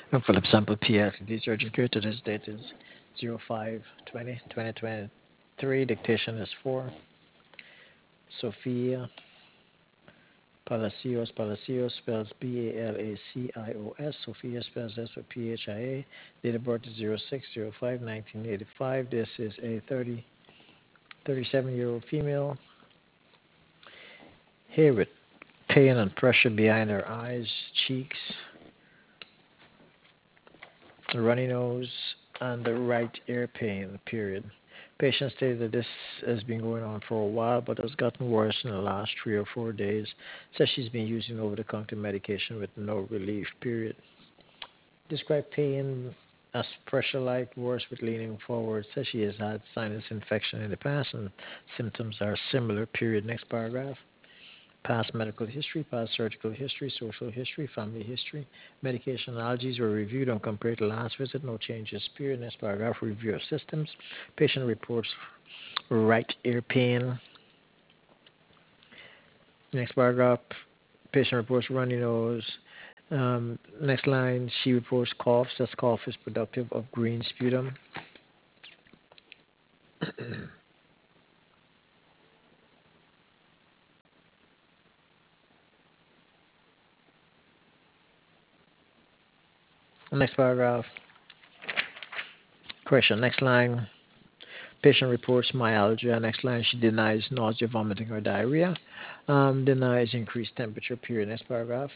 And Philip Sample PLCD Surgeon Care. Today's date is 05/20/2023. Dictation is for Sophia Palacios. Palacios spells Balacios. Sophia spells S for PHIA. Date of birth is 06/05/1985. This is a 37-year-old female. Here with pain and pressure behind her eyes, cheeks, runny nose, and the right ear pain, period. Patient stated that this has been going on for a while, but has gotten worse in the last 3 or 4 days. Says she's been using over-the-counter medication with no relief, period. Describe pain as pressure-like, worse with leaning forward. Says she has had sinus infection in the past and symptoms are similar, period. Next paragraph. Past medical history, past surgical history, social history, family history. Medication allergies were reviewed and compared to last visit. No changes. Period. Next paragraph. Review of systems. Patient reports right ear pain. Next paragraph. Patient reports runny nose. Next line. She reports cough. Says cough is productive of green sputum. Next paragraph. Correction. Next line. Patient reports myalgia. Next line, she denies nausea, vomiting, or diarrhea. Denies increased temperature, period. Next paragraph.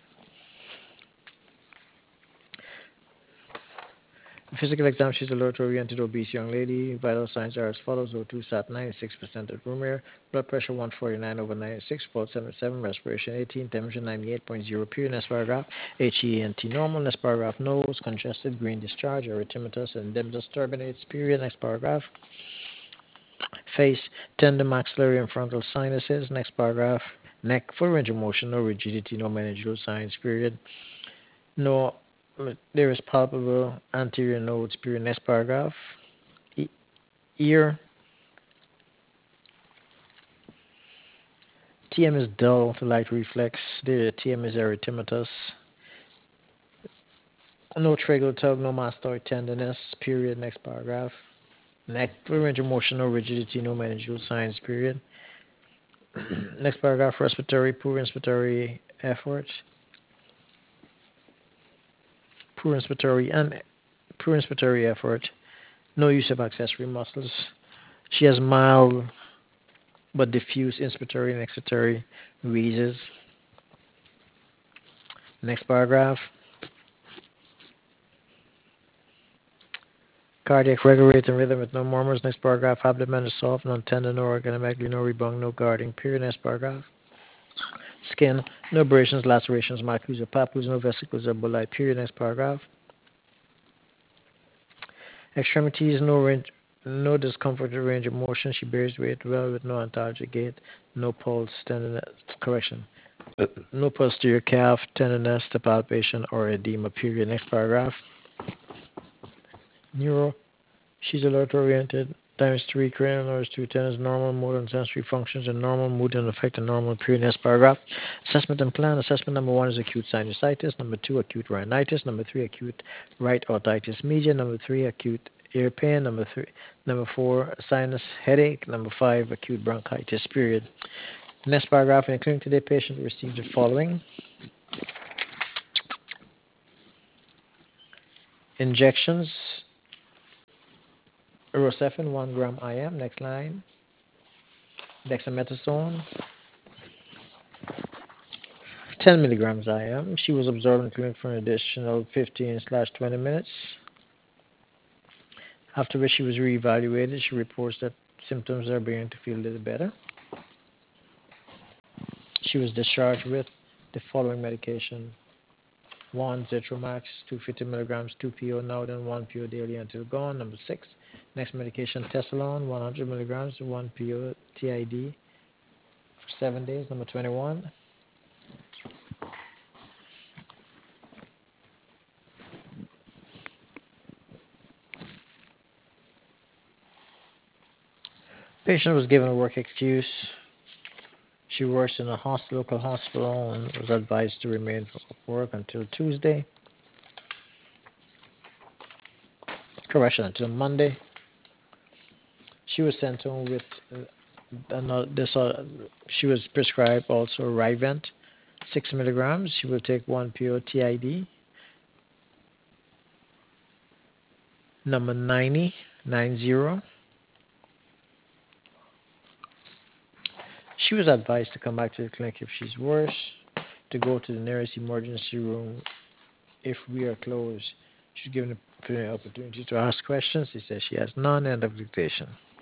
Physical exam, she's alert oriented obese young lady. Vital signs are as follows: O2 sat 96% at room air, blood pressure 149/96, pulse 77, respiration 18, temperature 98.0, period. Next paragraph. HENT normal. Next paragraph. Nose congested, green discharge, erythematous, and edematous turbinates, period. Next paragraph. Face, tender maxillary and frontal sinuses. Next paragraph. Neck, full range of motion, no rigidity, no meningeal signs, period. No, there is palpable anterior nodes, period. Next paragraph. Ear, TM is dull to light reflex. The TM is erythematous. No tragal tug, no mastoid tenderness, period. Next paragraph. Neck, full range of motion, no rigidity, no meningeal signs, period. Next paragraph. Respiratory, poor inspiratory effort. Poor inspiratory and poor inspiratory effort. No use of accessory muscles. She has mild but diffuse inspiratory and expiratory wheezes. Next paragraph. Cardiac regular rate and rhythm with no murmurs. Next paragraph. Abdomen is soft, non-tender, no organomegaly, no rebung, no guarding. Period. Next paragraph. Skin, no abrasions, lacerations, macules, or papules, no vesicles or bulli. Period. Next paragraph. Extremities, no discomfort or range of motion. She bears weight well with no antalgic gait, no pulse, tenderness, correction, no posterior calf, tenderness to palpation or edema. Period. Next paragraph. Neuro, she's alert oriented. Times 3 cranial nerves 210 is normal motor and sensory functions and normal mood and affect and normal. Period. Next paragraph. Assessment and plan. Assessment number 1 is acute sinusitis. Number 2, acute rhinitis. Number 3, acute right otitis media. Number 3, acute ear pain. Number 4, sinus headache. Number 5, acute bronchitis. Period. Next paragraph. In a clinic today, patient received the following: injections, Erosephin 1 gram IM. Next line. Dexamethasone 10 milligrams IM. She was observed in clinic for an additional 15/20 minutes, after which she was reevaluated. She reports that symptoms are beginning to feel a little better. She was discharged with the following medication: 1 Zitromax, 250 milligrams, 2 PO now, then 1 PO daily until gone. Number 6. Next medication, Tesalon, 100 milligrams, 1 PO TID for 7 days. Number 21. Patient was given a work excuse. She works in a local hospital and was advised to remain for work until Tuesday. correction, until Monday. She was sent home with another. She was prescribed also Rivent, 6 milligrams. She will take one POTID, number 9090. She was advised to come back to the clinic if she's worse, to go to the nearest emergency room if we are closed. She's given the opportunity to ask questions. He says she has none. End of dictation.